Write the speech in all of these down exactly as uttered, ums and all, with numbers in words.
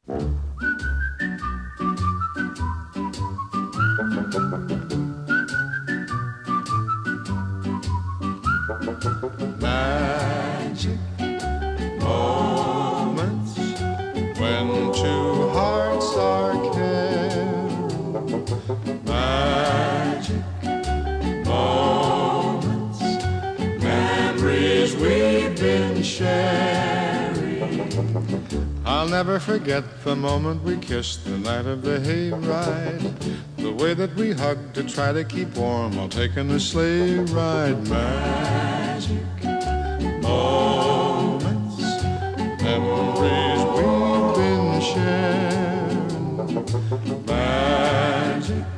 Magic moments when two hearts are caring. Magic moments, memories we've been sharing. I'll never forget the moment we kissed the night of the hayride. The way that we hugged to try to keep warm while taking a sleigh ride. Magic moments, memories we've been sharing. Magic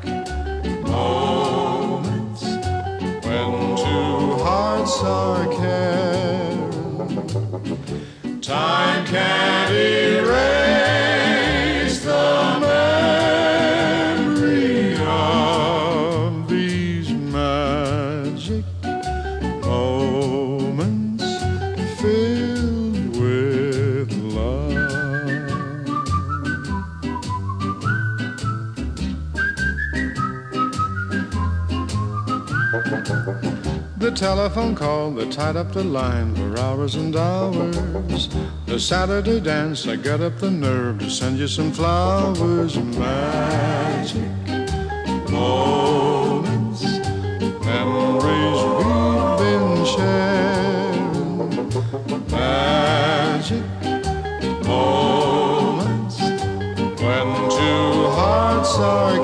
moments when two hearts are caring. Time can't erase the memory of these magic moments filled with love. The telephone call that tied up the line for hours and hours. The Saturday dance, I got up the nerve to send you some flowers. Magic moments, memories we've been sharing. Magic moments when two hearts are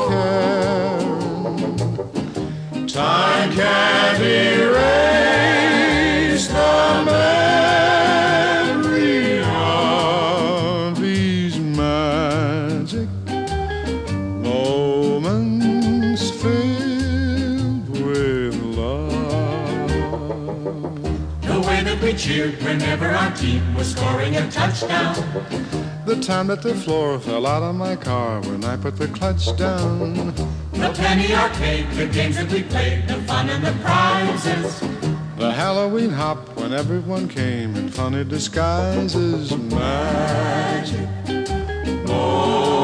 caring. Time can't erase the memory of these magic moments filled with love. The way that we cheered whenever our team was scoring a touchdown. The time that the floor fell out of my car when I put the clutch down. The penny arcade, the games that we played, the fun and the prizes. The Halloween hop when everyone came in funny disguises. Magic moments.